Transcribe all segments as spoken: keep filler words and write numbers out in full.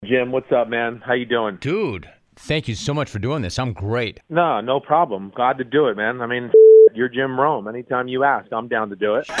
Jim, what's up, man? How you doing? Dude, thank you so much for doing this. I'm great. No, no problem. Glad to do it, man. I mean, you're Jim Rome. Anytime you ask, I'm down to do it.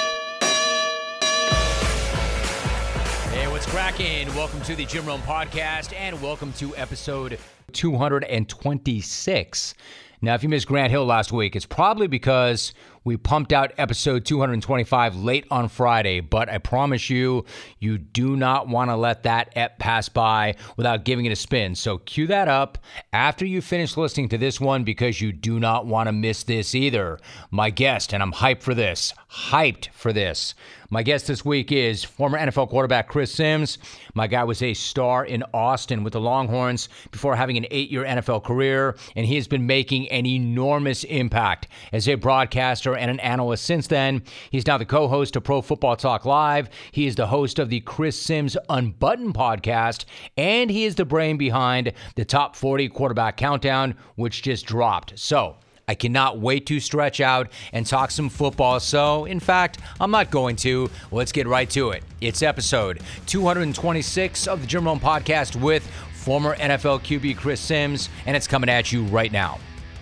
Hey, what's cracking? Welcome to the Jim Rome Podcast, and welcome to episode two hundred twenty-six. Now, if you missed Grant Hill last week, it's probably because we pumped out episode two hundred twenty-five late on Friday, but I promise you, you do not want to let that ep pass by without giving it a spin. So cue that up after you finish listening to this one because you do not want to miss this either. My guest, and I'm hyped for this, hyped for this. My guest this week is former N F L quarterback Chris Sims. My guy was a star in Austin with the Longhorns before having an eight-year N F L career, and he has been making an enormous impact as a broadcaster and an analyst since then. He's now the co-host of Pro Football Talk Live. He is the host of the Chris Sims Unbuttoned podcast, and he is the brain behind the Top forty Quarterback Countdown, which just dropped. So I cannot wait to stretch out and talk some football. So, in fact, I'm not going to. Let's get right to it. It's episode two hundred twenty-six of the Jim Rome Podcast with former N F L Q B Chris Sims, and it's coming at you right now.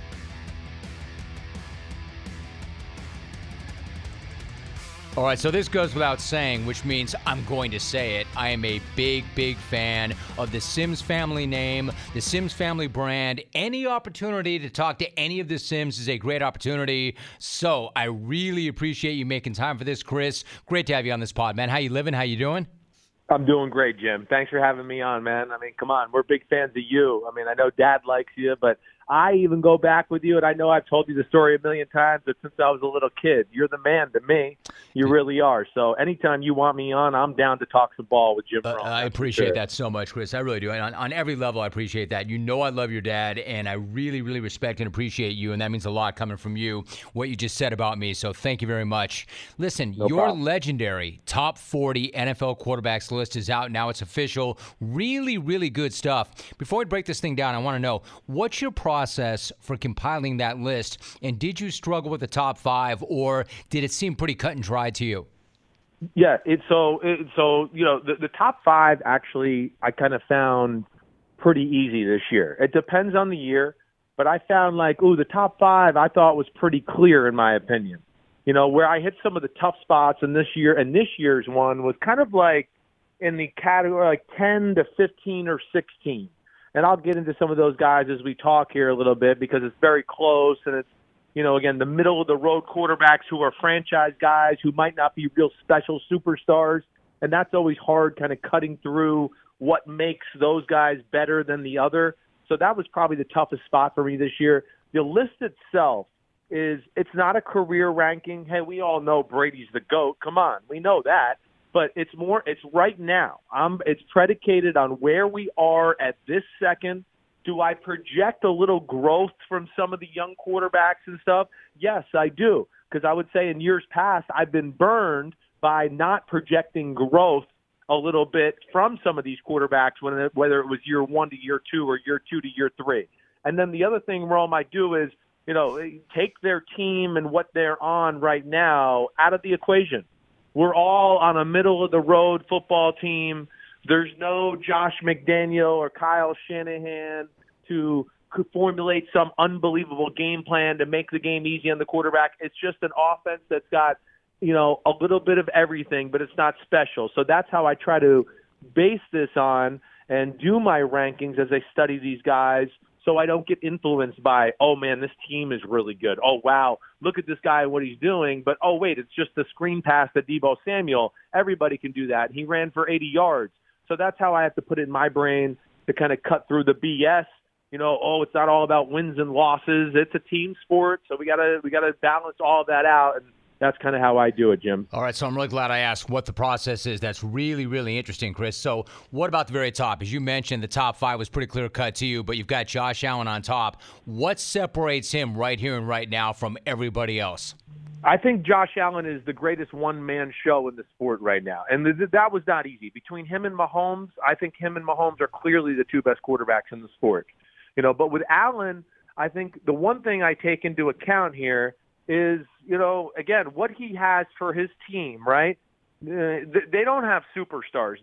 All right, so this goes without saying, which means I'm going to say it. I am a big, big fan of the Sims family name, the Sims family brand. Any opportunity to talk to any of the Sims is a great opportunity. So I really appreciate you making time for this, Chris. Great to have you on this pod, man. How you living? How you doing? I'm doing great, Jim. Thanks for having me on, man. I mean, come on. We're big fans of you. I mean, I know Dad likes you, but I even go back with you, and I know I've told you the story a million times, but since I was a little kid, you're the man to me. You really are. So anytime you want me on, I'm down to talk some ball with Jim Uh, Rome. I appreciate sure. that so much, Chris. I really do. And on, on every level, I appreciate that. You know I love your dad, and I really, really respect and appreciate you, and that means a lot coming from you, what you just said about me. So thank you very much. Listen, No your problem. legendary Top forty N F L quarterbacks list is out now. It's official. Really, really good stuff. Before we break this thing down, I want to know, what's your process for compiling that list, and did you struggle with the top five, or did it seem pretty cut and dry to you? Yeah, it's so it, so you know the, the top five actually I kind of found pretty easy this year. It depends on the year, but I found like ooh the top five I thought was pretty clear in my opinion. You know where I hit some of the tough spots in this year, and this year's one was kind of like in the category like ten to fifteen or sixteen. And I'll get into some of those guys as we talk here a little bit because it's very close and it's, you know, again, the middle-of-the-road quarterbacks who are franchise guys who might not be real special superstars. And that's always hard kind of cutting through what makes those guys better than the other. So that was probably the toughest spot for me this year. The list itself is it's not a career ranking. Hey, we all know Brady's the GOAT. Come on, we know that. But it's more, it's right now. Um, it's predicated on where we are at this second. Do I project a little growth from some of the young quarterbacks and stuff? Yes, I do. Because I would say in years past, I've been burned by not projecting growth a little bit from some of these quarterbacks, when it, whether it was year one to year two or year two to year three. And then the other thing, Rome, I do is, you know, take their team and what they're on right now out of the equation. We're all on a middle-of-the-road football team. There's no Josh McDaniel or Kyle Shanahan to formulate some unbelievable game plan to make the game easy on the quarterback. It's just an offense that's got, you know, a little bit of everything, but it's not special. So that's how I try to base this on and do my rankings as I study these guys, so I don't get influenced by, oh, man, this team is really good. Oh, wow, look at this guy and what he's doing. But, oh, wait, it's just the screen pass to Deebo Samuel. Everybody can do that. He ran for eighty yards. So that's how I have to put it in my brain to kind of cut through the B S. You know, oh, it's not all about wins and losses. It's a team sport, so we gotta we gotta balance all of that out. And that's kind of how I do it, Jim. All right, so I'm really glad I asked what the process is. That's really, really interesting, Chris. So what about the very top? As you mentioned, the top five was pretty clear-cut to you, but you've got Josh Allen on top. What separates him right here and right now from everybody else? I think Josh Allen is the greatest one-man show in the sport right now. And th- that was not easy. Between him and Mahomes, I think him and Mahomes are clearly the two best quarterbacks in the sport. You know, but with Allen, I think the one thing I take into account here is, you know, again, what he has for his team, right? Uh, they don't have superstars there.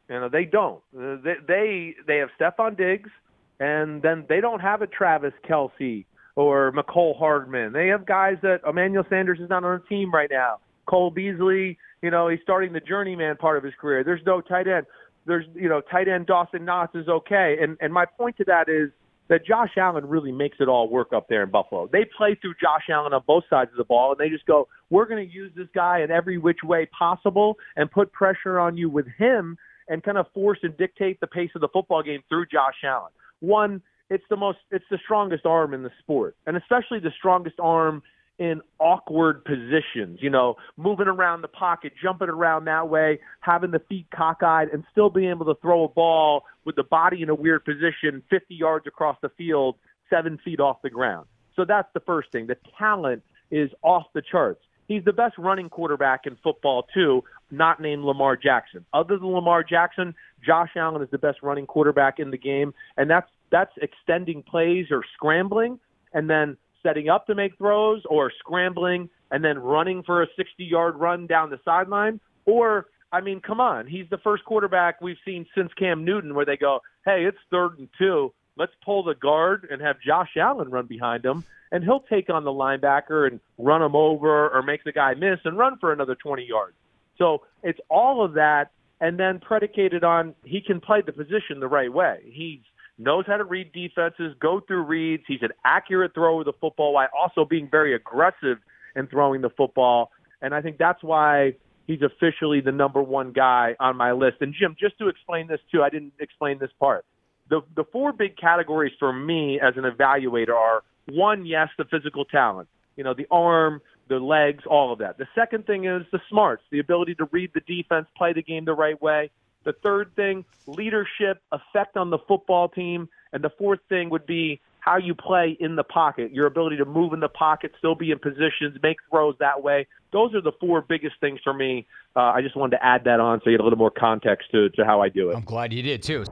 You know, they don't. Uh, They they, they have Stephon Diggs, and then they don't have a Travis Kelce or McCole Hardman. They have guys that Emmanuel Sanders is not on the team right now. Cole Beasley, you know, he's starting the journeyman part of his career. There's no tight end. There's, you know, tight end Dawson Knox is okay. And and my point to that is that Josh Allen really makes it all work up there in Buffalo. They play through Josh Allen on both sides of the ball, and they just go, we're going to use this guy in every which way possible and put pressure on you with him and kind of force and dictate the pace of the football game through Josh Allen. One, it's the most, it's the strongest arm in the sport, and especially the strongest arm in awkward positions, you know, moving around the pocket, jumping around that way, having the feet cockeyed, and still being able to throw a ball with the body in a weird position fifty yards across the field, seven feet off the ground. So that's the first thing. The talent is off the charts. He's the best running quarterback in football, too, not named Lamar Jackson. Other than Lamar Jackson, Josh Allen is the best running quarterback in the game, and that's that's extending plays or scrambling, and then setting up to make throws, or scrambling and then running for a sixty-yard run down the sideline. Or, I mean, come on, he's the first quarterback we've seen since Cam Newton where they go, hey, it's third and two. Let's pull the guard and have Josh Allen run behind him, and he'll take on the linebacker and run him over or make the guy miss and run for another twenty yards. So it's all of that, and then predicated on he can play the position the right way. He's knows how to read defenses, go through reads. He's an accurate thrower of the football while also being very aggressive in throwing the football. And I think that's why he's officially the number one guy on my list. And, Jim, just to explain this, too, I didn't explain this part. The, the four big categories for me as an evaluator are, one, yes, the physical talent, you know, the arm, the legs, all of that. The second thing is the smarts, the ability to read the defense, play the game the right way. The third thing, leadership, effect on the football team. And the fourth thing would be how you play in the pocket, your ability to move in the pocket, still be in positions, make throws that way. Those are the four biggest things for me. Uh, I just wanted to add that on so you get a little more context to, to how I do it. I'm glad you did, too.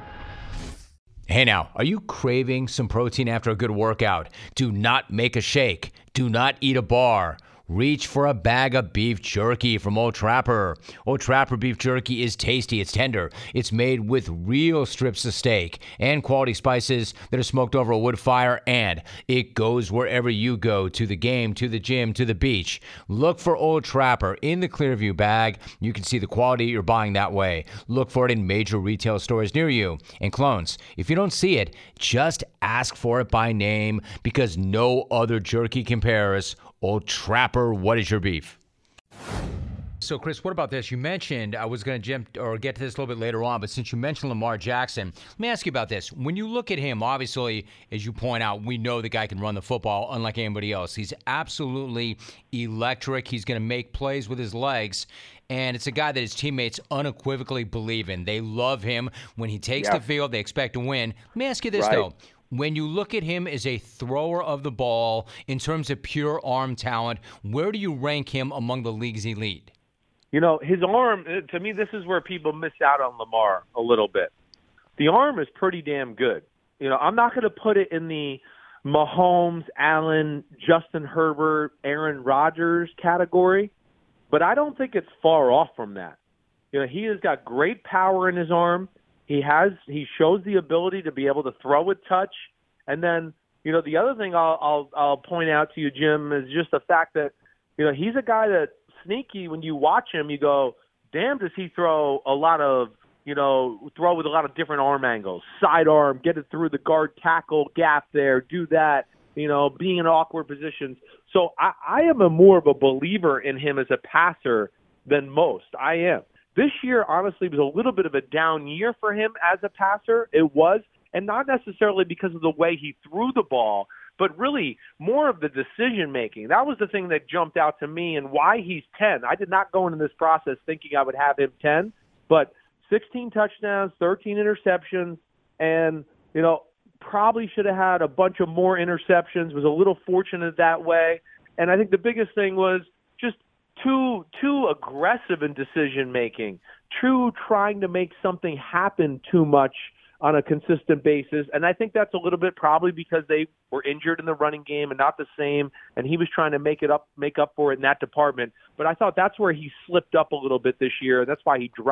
Hey now, are you craving some protein after a good workout? Do not make a shake. Do not eat a bar. Reach for a bag of beef jerky from Old Trapper. Old Trapper beef jerky is tasty, it's tender, it's made with real strips of steak and quality spices that are smoked over a wood fire, and it goes wherever you go, to the game, to the gym, to the beach. Look for Old Trapper in the Clearview bag. You can see the quality you're buying that way. Look for it in major retail stores near you. And clones, if you don't see it, just ask for it by name, because no other jerky compares. Old Trapper, what is your beef? So, Chris, what about this? You mentioned, I was going to jump or get to this a little bit later on, but since you mentioned Lamar Jackson, let me ask you about this. When you look at him, obviously, as you point out, we know the guy can run the football unlike anybody else. He's absolutely electric. He's going to make plays with his legs. And it's a guy that his teammates unequivocally believe in. They love him. When he takes yeah. the field, they expect to win. Let me ask you this, right. though. When you look at him as a thrower of the ball, in terms of pure arm talent, where do you rank him among the league's elite? You know, his arm, to me, this is where people miss out on Lamar a little bit. The arm is pretty damn good. You know, I'm not going to put it in the Mahomes, Allen, Justin Herbert, Aaron Rodgers category, but I don't think it's far off from that. You know, he has got great power in his arm. He has, he shows the ability to be able to throw with touch. And then, you know, the other thing I'll, I'll, I'll point out to you, Jim, is just the fact that, you know, he's a guy that sneaky, when you watch him, you go, damn, does he throw a lot of, you know, throw with a lot of different arm angles, sidearm, get it through the guard tackle gap there, do that, you know, being in awkward positions. So I, I am a more of a believer in him as a passer than most. I am. This year, honestly, was a little bit of a down year for him as a passer. It was, and not necessarily because of the way he threw the ball, but really more of the decision-making. That was the thing that jumped out to me and why he's ten. I did not go into this process thinking I would have him ten, but sixteen touchdowns, thirteen interceptions, and, you know, probably should have had a bunch of more interceptions, was a little fortunate that way. And I think the biggest thing was just too too aggressive in decision-making, too trying to make something happen too much on a consistent basis. And I think that's a little bit probably because they were injured in the running game and not the same, and he was trying to make it up, make up for it in that department. But I thought that's where he slipped up a little bit this year. That's why he dropped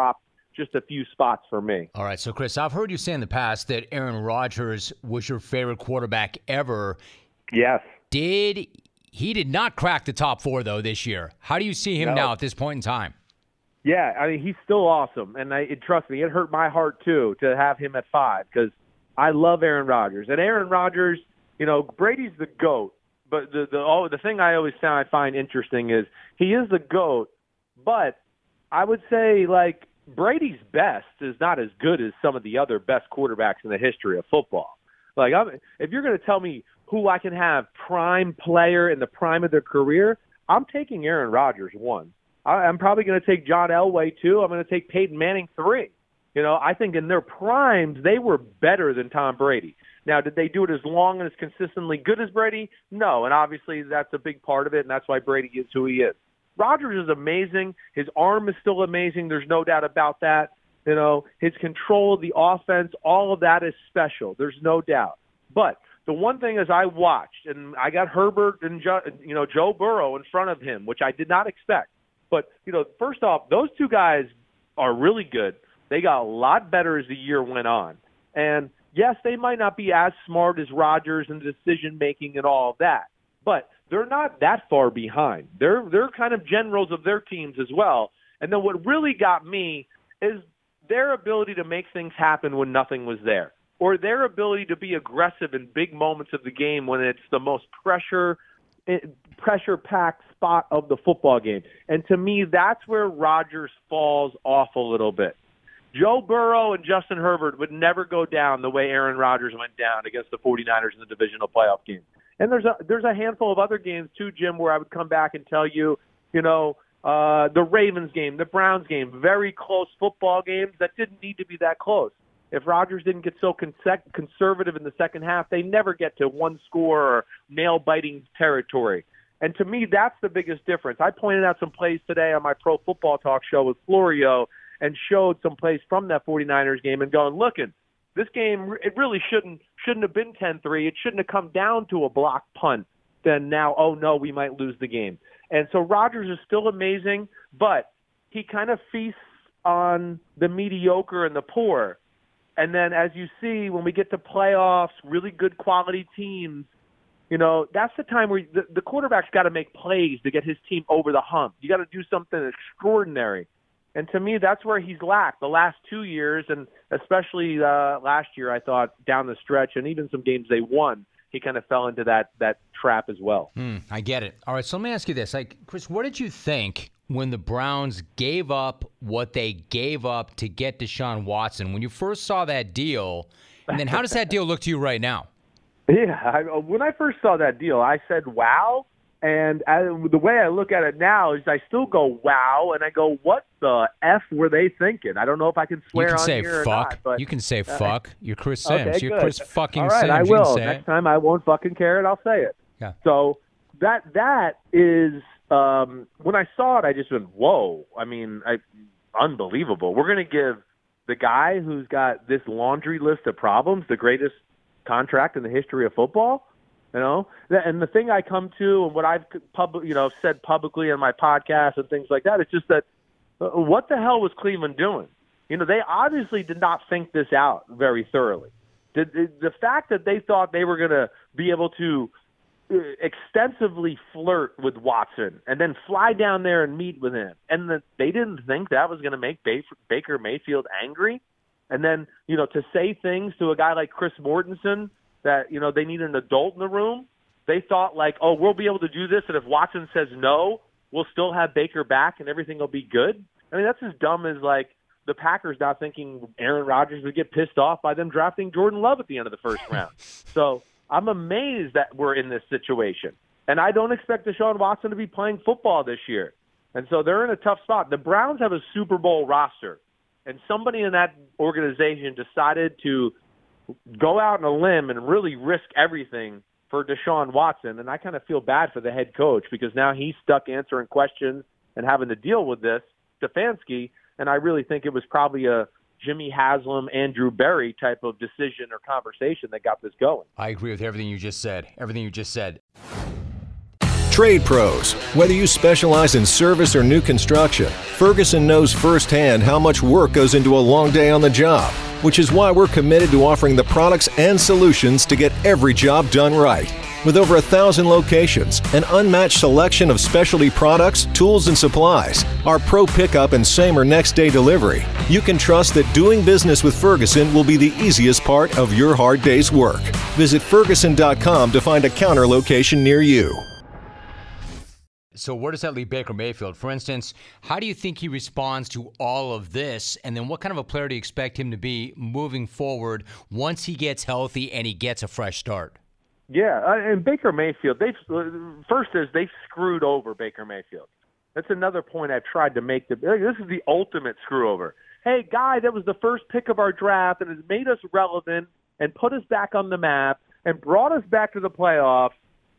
just a few spots for me. All right, so Chris, I've heard you say in the past that Aaron Rodgers was your favorite quarterback ever. Yes. Did he did not crack the top four, though, this year. How do you see him No. now at this point in time? Yeah, I mean, he's still awesome. And I, it, trust me, it hurt my heart, too, to have him at five because I love Aaron Rodgers. And Aaron Rodgers, you know, Brady's the GOAT. But the the, all, the thing I always found I find interesting is he is the GOAT, but I would say, like, Brady's best is not as good as some of the other best quarterbacks in the history of football. Like, I'm, if you're going to tell me who I can have prime player in the prime of their career, I'm taking Aaron Rodgers one. I, I'm probably going to take John Elway two. I'm going to take Peyton Manning three. You know, I think in their primes, they were better than Tom Brady. Now, did they do it as long and as consistently good as Brady? No, and obviously that's a big part of it, and that's why Brady is who he is. Rodgers is amazing. His arm is still amazing. There's no doubt about that. You know, his control of the offense, all of that is special. There's no doubt. But the one thing is I watched, and I got Herbert and jo- you know Joe Burrow in front of him, which I did not expect. But, you know, first off, those two guys are really good. They got a lot better as the year went on. And, yes, they might not be as smart as Rodgers in decision-making and all of that, but they're not that far behind. They're they're kind of generals of their teams as well. And then what really got me is their ability to make things happen when nothing was there, or their ability to be aggressive in big moments of the game when it's the most pressure pressure-packed spot of the football game. And to me, that's where Rodgers falls off a little bit. Joe Burrow and Justin Herbert would never go down the way Aaron Rodgers went down against the 49ers in the divisional playoff game. And there's a there's a handful of other games too, Jim, where I would come back and tell you, you know, uh, the Ravens game, the Browns game, very close football games that didn't need to be that close. If Rodgers didn't get so consec- conservative in the second half, they never get to one score or nail-biting territory. And to me, that's the biggest difference. I pointed out some plays today on my Pro Football Talk show with Florio and showed some plays from that 49ers game and going, looking, this game, it really shouldn't shouldn't have been ten three. It shouldn't have come down to a block punt. Then now, oh, no, we might lose the game. And so Rodgers is still amazing, but he kind of feasts on the mediocre and the poor. And then as you see, when we get to playoffs, really good quality teams, you know, that's the time where the, the quarterback's got to make plays to get his team over the hump. You got to do something extraordinary. And to me, that's where he's lacked the last two years, and especially uh, last year, I thought, down the stretch, and even some games they won, he kind of fell into that that trap as well. Mm, I get it. All right, so let me ask you this. Like, Chris, what did you think when the Browns gave up what they gave up to get Deshaun Watson? When you first saw that deal, and then how does that deal look to you right now? Yeah, I, when I first saw that deal, I said, wow. And I, the way I look at it now is I still go, wow, and I go, what the F were they thinking? I don't know if I can swear you can on say here fuck. or not. But, you can say uh, fuck. You're Chris Sims. Okay, You're good. Chris fucking All right, Sims. I You will. can say Next it. time I won't fucking care it. I'll say it. Yeah. So that that is, um, when I saw it, I just went, whoa. I mean, I, unbelievable. We're going to give the guy who's got this laundry list of problems the greatest contract in the history of football. You know, and the thing I come to, and what I've public, you know, said publicly on my podcast and things like that, it's just that uh, what the hell was Cleveland doing? You know, they obviously did not think this out very thoroughly. The, the, the fact that they thought they were going to be able to uh, extensively flirt with Watson and then fly down there and meet with him, and that they didn't think that was going to make Baker, Baker Mayfield angry, and then, you know, to say things to a guy like Chris Mortensen that, you know, they need an adult in the room. They thought like, oh, we'll be able to do this, and if Watson says no, we'll still have Baker back and everything will be good. I mean, that's as dumb as like the Packers not thinking Aaron Rodgers would get pissed off by them drafting Jordan Love at the end of the first round. So I'm amazed that we're in this situation. And I don't expect Deshaun Watson to be playing football this year. And so they're in a tough spot. The Browns have a Super Bowl roster, and somebody in that organization decided to go out on a limb and really risk everything for Deshaun Watson. And I kind of feel bad for the head coach because now he's stuck answering questions and having to deal with this, Stefanski. And I really think it was probably a Jimmy Haslam, Andrew Berry type of decision or conversation that got this going. I agree with everything you just said. Everything you just said. Trade pros. Whether you specialize in service or new construction, Ferguson knows firsthand how much work goes into a long day on the job, which is why we're committed to offering the products and solutions to get every job done right. With over a thousand locations, an unmatched selection of specialty products, tools, and supplies, our pro pickup and same or next day delivery, you can trust that doing business with Ferguson will be the easiest part of your hard day's work. Visit Ferguson dot com to find a counter location near you. So where does that leave Baker Mayfield? For instance, how do you think he responds to all of this? And then what kind of a player do you expect him to be moving forward once he gets healthy and he gets a fresh start? Yeah, uh, and Baker Mayfield, they've first is they've screwed over Baker Mayfield. That's another point I've tried to make. The, this is the ultimate screw over. Hey, guy that was the first pick of our draft and has made us relevant and put us back on the map and brought us back to the playoffs.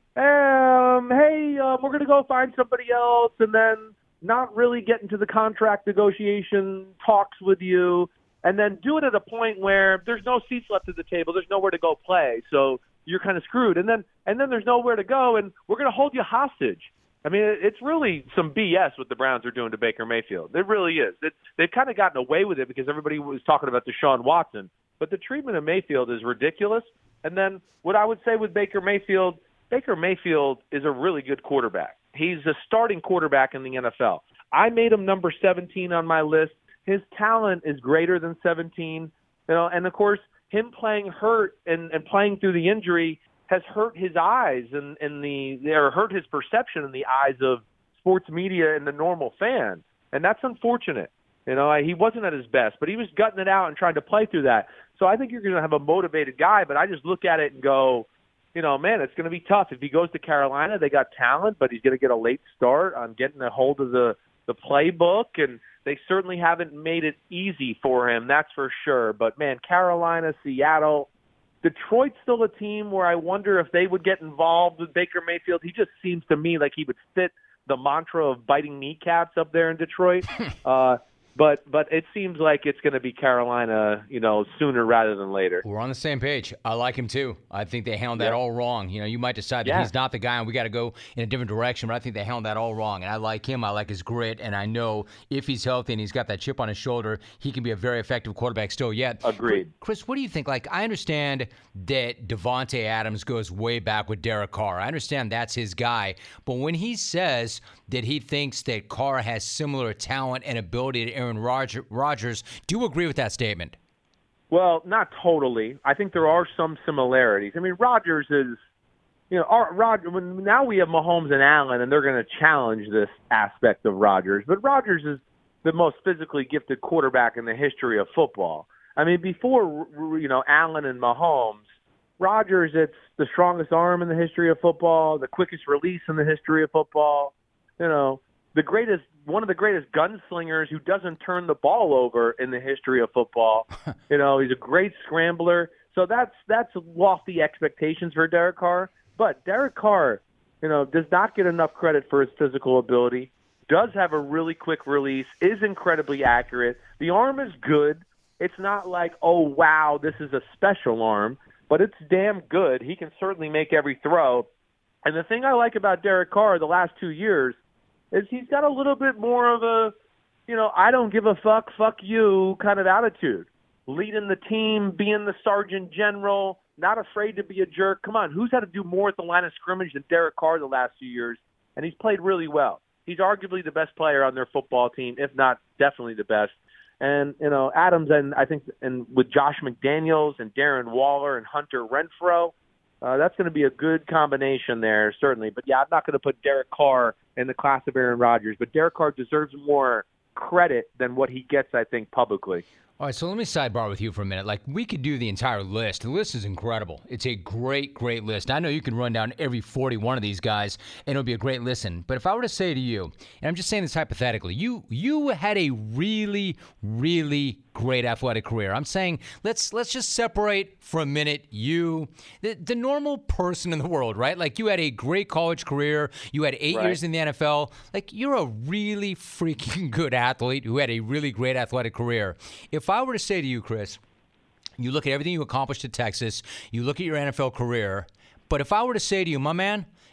Um, hey, uh, we're going to go find somebody else and then not really get into the contract negotiation talks with you and then do it at a point where there's no seats left at the table. There's nowhere to go play. So you're kind of screwed. And then and then there's nowhere to go, and we're going to hold you hostage. I mean, it's really some B S what the Browns are doing to Baker Mayfield. It really is. It, they've kind of gotten away with it because everybody was talking about Deshaun Watson. But the treatment of Mayfield is ridiculous. And then what I would say with Baker Mayfield, Baker Mayfield is a really good quarterback. He's a starting quarterback in the N F L. I made him number seventeen on my list. His talent is greater than seventeen. You know, and, of course, him playing hurt and, and playing through the injury has hurt his eyes and, and the or hurt his perception in the eyes of sports media and the normal fan. And that's unfortunate. You know, he wasn't at his best, but he was gutting it out and trying to play through that. So I think you're going to have a motivated guy, but I just look at it and go, you know, man, it's going to be tough. If he goes to Carolina, they got talent, but he's going to get a late start on getting a hold of the, the playbook, and they certainly haven't made it easy for him, that's for sure. But, man, Carolina, Seattle, Detroit's still a team where I wonder if they would get involved with Baker Mayfield. He just seems to me like he would fit the mantra of biting kneecaps up there in Detroit. uh, but but it seems like it's going to be Carolina, you know, sooner rather than later. We're on the same page. I like him too. I think they handled that yeah. all wrong. You know, you might decide that yeah. he's not the guy and we got to go in a different direction, but I think they handled that all wrong. And I like him. I like his grit. And I know if he's healthy and he's got that chip on his shoulder, he can be a very effective quarterback still yet. Agreed. Chris, what do you think? Like, I understand that Davante Adams goes way back with Derek Carr. I understand that's his guy. But when he says that he thinks that Carr has similar talent and ability to Aaron Rodgers, Rodgers, do you agree with that statement? Well, not totally. I think there are some similarities. I mean, Rodgers is, you know, our, Rod, when, now we have Mahomes and Allen, and they're going to challenge this aspect of Rodgers. But Rodgers is the most physically gifted quarterback in the history of football. I mean, before, you know, Allen and Mahomes, Rodgers, it's the strongest arm in the history of football, the quickest release in the history of football, you know, the greatest, one of the greatest gunslingers who doesn't turn the ball over in the history of football. You know, he's a great scrambler. So that's that's lofty expectations for Derek Carr. But Derek Carr, you know, does not get enough credit for his physical ability, does have a really quick release, is incredibly accurate. The arm is good. It's not like, oh, wow, this is a special arm, but it's damn good. He can certainly make every throw. And the thing I like about Derek Carr the last two years is he's got a little bit more of a, you know, I don't give a fuck, fuck you kind of attitude. Leading the team, being the sergeant general, not afraid to be a jerk. Come on, who's had to do more at the line of scrimmage than Derek Carr the last few years? And he's played really well. He's arguably the best player on their football team, if not definitely the best. And, you know, Adams and I think and with Josh McDaniels and Darren Waller and Hunter Renfrow, Uh, that's going to be a good combination there, certainly. But, yeah, I'm not going to put Derek Carr in the class of Aaron Rodgers. But Derek Carr deserves more credit than what he gets, I think, publicly. All right, so let me sidebar with you for a minute. Like, we could do the entire list. The list is incredible. It's a great, great list. I know you can run down every forty-one of these guys, and it'll be a great listen. But if I were to say to you, and I'm just saying this hypothetically, you you had a really, really great athletic career. I'm saying let's let's just separate for a minute you, the, the normal person in the world, right? Like, you had a great college career. You had eight right. years in the N F L. Like, you're a really freaking good athlete who had a really great athletic career. If I were to say to you, Chris, you look at everything you accomplished at Texas, you look at your N F L career, but if I were to say to you, my man,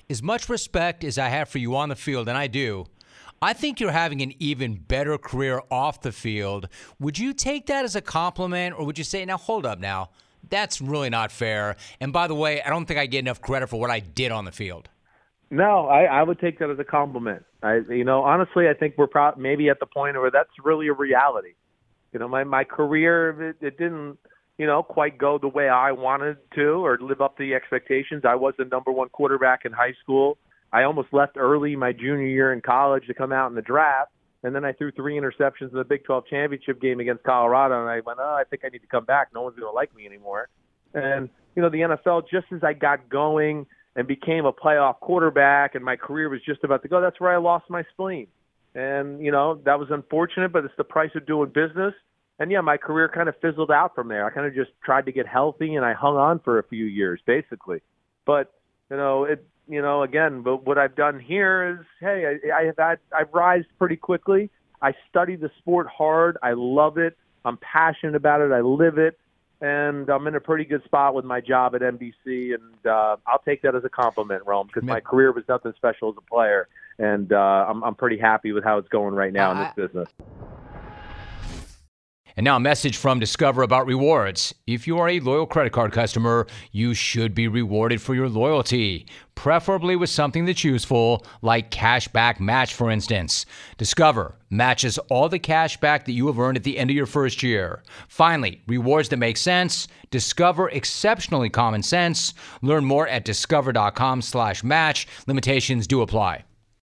as much respect as I have for you on the field, and I do, I think you're having an even better career off the field. Would you take that as a compliment, or would you say, now, hold up now, that's really not fair, and by the way, I don't think I get enough credit for what I did on the field? No, I, I would take that as a compliment. I, you know, honestly, I think we're pro- maybe at the point where that's really a reality. You know, my, my career, it, it didn't, you know, quite go the way I wanted to or live up to the expectations. I was the number one quarterback in high school. I almost left early my junior year in college to come out in the draft, and then I threw three interceptions in the Big twelve championship game against Colorado, and I went, oh, I think I need to come back. No one's going to like me anymore. And, you know, the N F L, just as I got going and became a playoff quarterback and my career was just about to go, that's where I lost my spleen. And, you know, that was unfortunate, but it's the price of doing business. And, yeah, my career kind of fizzled out from there. I kind of just tried to get healthy, and I hung on for a few years, basically. But, you know, it, you know, again, but what I've done here is, hey, I, I have had, I've rised pretty quickly. I study the sport hard. I love it. I'm passionate about it. I live it. And I'm in a pretty good spot with my job at N B C, and uh, I'll take that as a compliment, Rome, because my career was nothing special as a player, and uh, I'm, I'm pretty happy with how it's going right now in this business. And now a message from Discover about rewards. If you are a loyal credit card customer, you should be rewarded for your loyalty, preferably with something that's useful, like Cashback Match, for instance. Discover matches all the cash back that you have earned at the end of your first year. Finally, rewards that make sense. Discover exceptionally common sense. Learn more at discover.com slash match. Limitations do apply.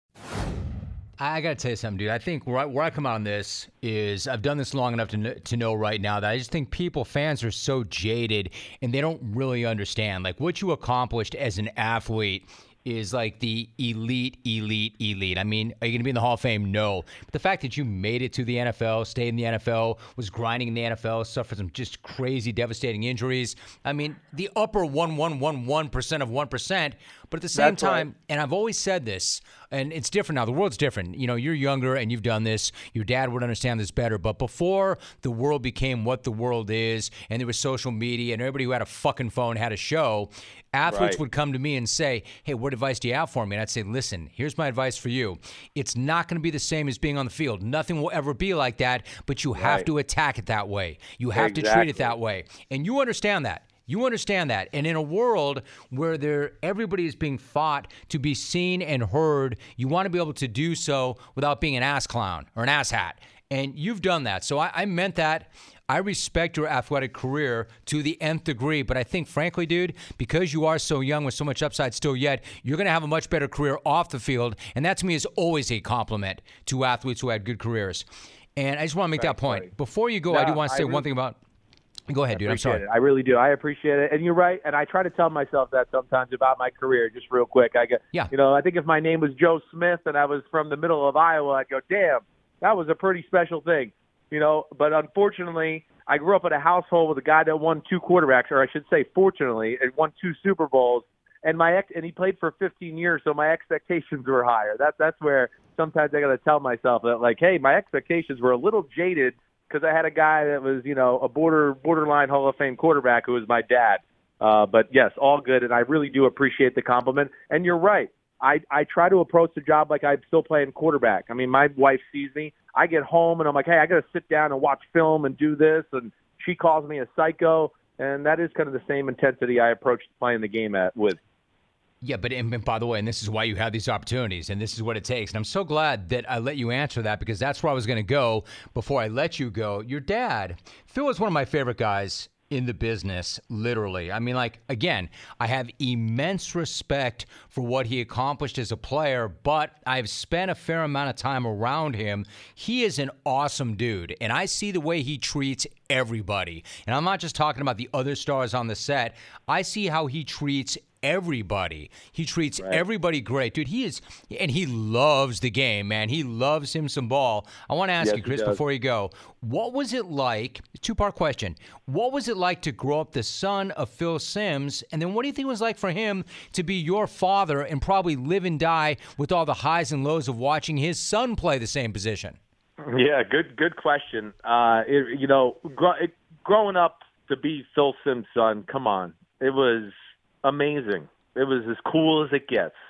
I got to tell you something, dude. I think where I, where I come out on this is I've done this long enough to kn- to know right now that I just think people, fans are so jaded and they don't really understand. Like, what you accomplished as an athlete is like the elite, elite, elite. I mean, are you going to be in the Hall of Fame? No. But the fact that you made it to the N F L, stayed in the N F L, was grinding in the N F L, suffered some just crazy, devastating injuries. I mean, the upper one one one one percent of one percent. But at the same That's time, right. and I've always said this, and it's different now. The world's different. You know, you're younger and you've done this. Your dad would understand this better. But before the world became what the world is, and there was social media, and everybody who had a fucking phone had a show, athletes Right. would come to me and say, hey, what advice do you have for me? And I'd say, listen, here's my advice for you. It's not going to be the same as being on the field. Nothing will ever be like that, but you have Right. to attack it that way. You have to treat Exactly. it that way. And you understand that. You understand that. And in a world where there everybody is being fought to be seen and heard, you want to be able to do so without being an ass clown or an ass hat. And you've done that. So I, I meant that. I respect your athletic career to the nth degree, but I think, frankly, dude, because you are so young with so much upside still yet, you're going to have a much better career off the field, and that to me is always a compliment to athletes who had good careers. And I just want to make that Thanks, point. buddy. Before you go, I do No, want to I say really- one thing about... Go ahead, dude. I'm Appreciate sorry. it. I really do. I appreciate it. And you're right. And I try to tell myself that sometimes about my career, just real quick. I get, Yeah. you know, I think if my name was Joe Smith and I was from the middle of Iowa, I'd go, damn, that was a pretty special thing, you know. But unfortunately, I grew up in a household with a guy that won two quarterbacks, or I should say, fortunately, and won two Super Bowls. And my ex, and he played for fifteen years, so my expectations were higher. That that's where sometimes I got to tell myself that, like, hey, my expectations were a little jaded, because I had a guy that was, you know, a border borderline Hall of Fame quarterback who was my dad. Uh, but, yes, all good, and I really do appreciate the compliment. And you're right. I, I try to approach the job like I'm still playing quarterback. I mean, my wife sees me. I get home, and I'm like, hey, I got to sit down and watch film and do this. And she calls me a psycho, and that is kind of the same intensity I approach playing the game at with. Yeah, but and, and by the way, and this is why you have these opportunities, and this is what it takes. And I'm so glad that I let you answer that, because that's where I was going to go before I let you go. Your dad, Phil, is one of my favorite guys in the business, literally. I mean, like, again, I have immense respect for what he accomplished as a player, but I've spent a fair amount of time around him. He is an awesome dude, and I see the way he treats everybody. And I'm not just talking about the other stars on the set. I see how he treats everybody. He treats Right. everybody great. Dude, he is, and he loves the game, man. He loves him some ball. I want to ask Yes, you, he Chris, does. before you go, what was it like, two-part question, what was it like to grow up the son of Phil Simms, and then what do you think it was like for him to be your father and probably live and die with all the highs and lows of watching his son play the same position? Yeah, good good question. Uh, it, you know, gr- it, growing up to be Phil Simms' son, come on. It was amazing. It was as cool as it gets.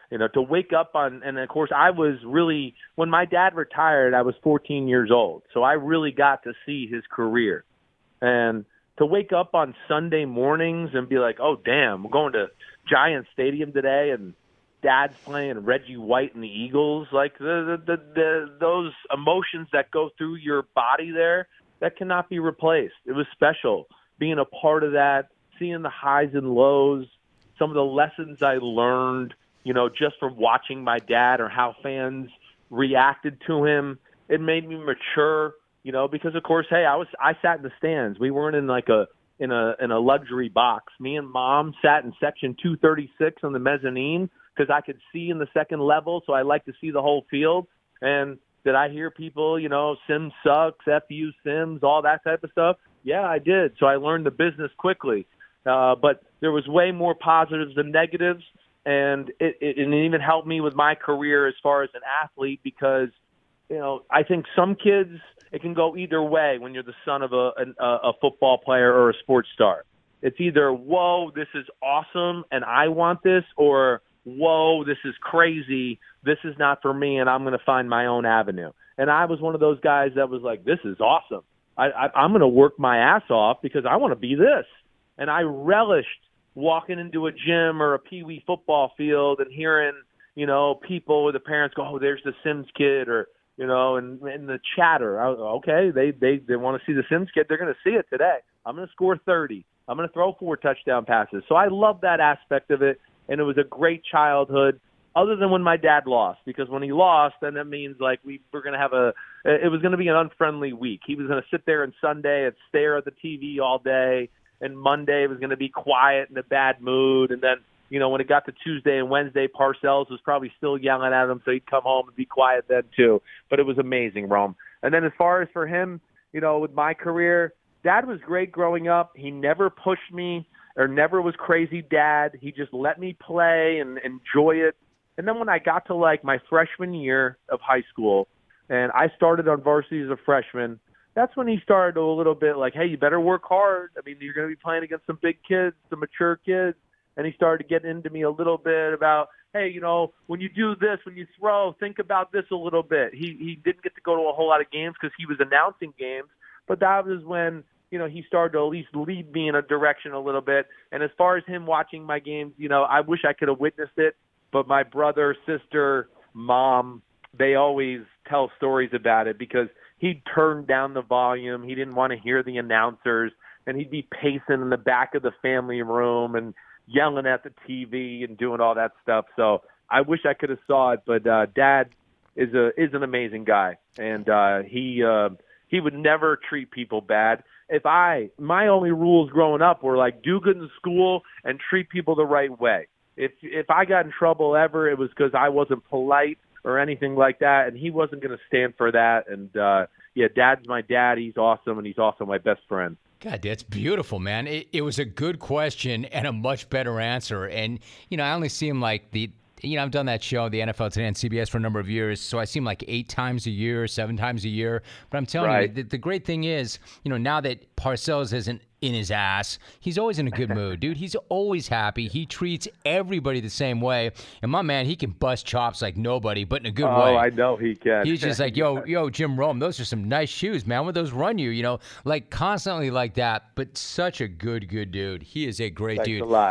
You know, to wake up on, and of course I was really, when my dad retired, I was fourteen years old. So I really got to see his career. And to wake up on Sunday mornings and be like, oh, damn, we're going to Giants Stadium today and Dad's playing Reggie White and the Eagles, like the, the, the, the those emotions that go through your body there, that cannot be replaced. It was special being a part of that, seeing the highs and lows, some of the lessons I learned, you know, just from watching my dad or how fans reacted to him. It made me mature. You know, because of course, hey, I was I sat in the stands. We weren't in like a in a in a luxury box. Me and Mom sat in section two thirty-six on the mezzanine because I could see in the second level, so I like to see the whole field. And did I hear people, you know, Sims sucks, F you Sims, all that type of stuff? Yeah, I did. So I learned the business quickly. Uh, but there was way more positives than negatives, and it, it, it even helped me with my career as far as an athlete because, you know, I think some kids – it can go either way when you're the son of a, a, a football player or a sports star. It's either, whoa, this is awesome and I want this, or, whoa, this is crazy, this is not for me and I'm going to find my own avenue. And I was one of those guys that was like, this is awesome. I, I, I'm going to work my ass off because I want to be this. And I relished walking into a gym or a peewee football field and hearing, you know, people with the parents go, oh, there's the Sims kid, or, you know, and, and the chatter. I was, okay, they, they, they want to see the Sims kid. They're going to see it today. I'm going to score thirty. I'm going to throw four touchdown passes. So I love that aspect of it, and it was a great childhood, other than when my dad lost, because when he lost, then that means like we were going to have a – it was going to be an unfriendly week. He was going to sit there on Sunday and stare at the T V all day, and Monday was going to be quiet and in a bad mood, and then – you know, when it got to Tuesday and Wednesday, Parcells was probably still yelling at him, so he'd come home and be quiet then too. But it was amazing, Rome. And then as far as for him, you know, with my career, Dad was great growing up. He never pushed me or never was crazy dad. He just let me play and enjoy it. And then when I got to, like, my freshman year of high school, and I started on varsity as a freshman, that's when he started a little bit like, hey, you better work hard. I mean, you're going to be playing against some big kids, some mature kids. And he started to get into me a little bit about, hey, you know, when you do this, when you throw, think about this a little bit. He he didn't get to go to a whole lot of games because he was announcing games, but that was when, you know, he started to at least lead me in a direction a little bit. And as far as him watching my games, you know, I wish I could have witnessed it, but my brother, sister, mom, they always tell stories about it because he'd turn down the volume. He didn't want to hear the announcers, and he'd be pacing in the back of the family room and yelling at the T V and doing all that stuff. So I wish I could have saw it, but uh, Dad is a is an amazing guy, and uh, he uh, he would never treat people bad. If I my only rules growing up were like do good in school and treat people the right way. If if I got in trouble ever, it was because I wasn't polite or anything like that, and he wasn't going to stand for that. And uh, yeah, Dad's my dad. He's awesome, and he's also my best friend. God, that's beautiful, man. It, it was a good question and a much better answer. And, you know, I only see him like the, you know, I've done that show, the N F L Today on C B S for a number of years. So I see him like eight times a year, seven times a year. But I'm telling right. you, the, the great thing is, you know, now that Parcells isn't in his ass, he's always in a good mood, dude. He's always happy. He treats everybody the same way. And my man, he can bust chops like nobody, but in a good oh, way. Oh, I know he can. He's just like, yo, yo, Jim Rome, those are some nice shoes, man. Would those run you? You know, like constantly like that. But such a good, good dude. He is a great Thanks dude. a lot.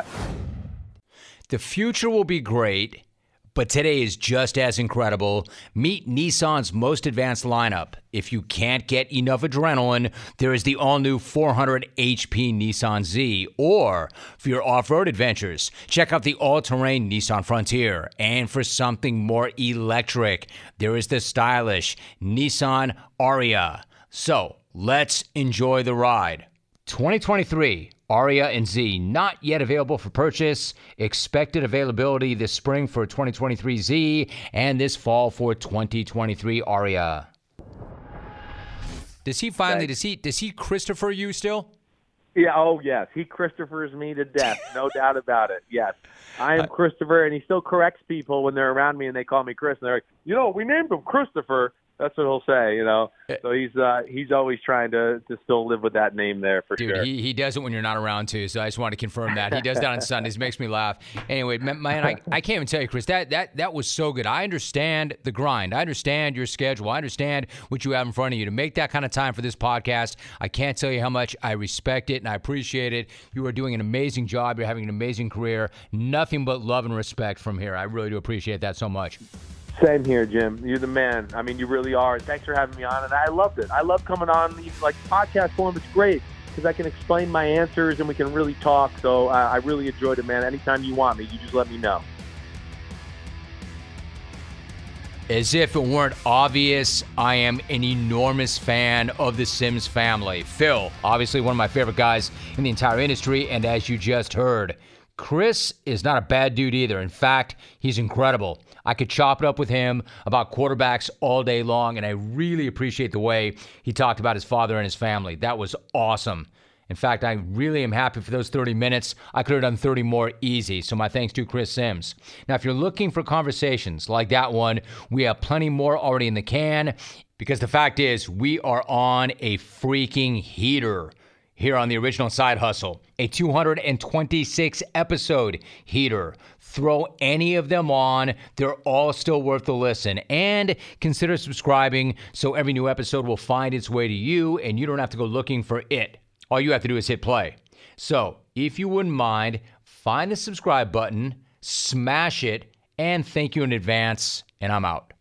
The future will be great, but today is just as incredible. Meet Nissan's most advanced lineup. If you can't get enough adrenaline, there is the all-new four hundred H P Nissan Z. Or for your off-road adventures, check out the all-terrain Nissan Frontier. And for something more electric, there is the stylish Nissan Ariya. So let's enjoy the ride. twenty twenty-three Ariya and Z, not yet available for purchase. Expected availability this spring for twenty twenty-three Z and this fall for twenty twenty-three Ariya. Does he finally, okay. does he, does he Christopher you still? Yeah, oh yes. He Christophers me to death, no doubt about it, yes. I am Christopher, and he still corrects people when they're around me and they call me Chris. And they're like, you know, we named him Christopher. That's what he'll say, you know. So he's uh, he's always trying to, to still live with that name there for Dude, sure. he, he does it when you're not around too. So I just wanted to confirm that he does that on Sundays. Makes me laugh. Anyway, man, I, I can't even tell you, Chris. That that that was so good. I understand the grind. I understand your schedule. I understand what you have in front of you to make that kind of time for this podcast. I can't tell you how much I respect it and I appreciate it. You are doing an amazing job. You're having an amazing career. Nothing but love and respect from here. I really do appreciate that so much. Same here, Jim. You're the man. I mean, you really are. Thanks for having me on, and I loved it. I love coming on these like podcast form. It's great because I can explain my answers and we can really talk. So uh, I really enjoyed it, man. Anytime you want me, you just let me know. As if it weren't obvious, I am an enormous fan of the Sims family. Phil, obviously one of my favorite guys in the entire industry, and as you just heard, Chris is not a bad dude either. In fact, he's incredible. I could chop it up with him about quarterbacks all day long, and I really appreciate the way he talked about his father and his family. That was awesome. In fact, I really am happy for those thirty minutes. I could have done thirty more easy, so my thanks to Chris Sims. Now, if you're looking for conversations like that one, we have plenty more already in the can, because the fact is, we are on a freaking heater here on the Original Side Hustle, a two hundred twenty-six episode heater. Throw any of them on. They're all still worth the listen. And consider subscribing so every new episode will find its way to you and you don't have to go looking for it. All you have to do is hit play. So if you wouldn't mind, find the subscribe button, smash it, and thank you in advance, and I'm out.